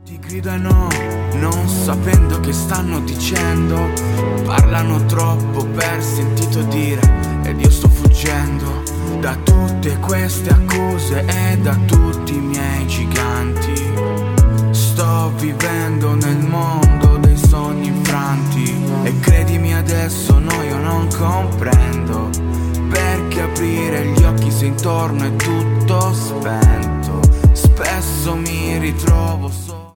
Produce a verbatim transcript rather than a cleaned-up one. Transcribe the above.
Ti grido e no, non sapendo che stanno dicendo. Parlano troppo per sentito dire, ed io sto fuggendo da tutte queste accuse e da tutti i miei giganti. Sto vivendo nel mondo dei sogni infranti, e credimi adesso no, io non comprendo perché aprire gli occhi se intorno è tutto spento. Spesso mi ritrovo solo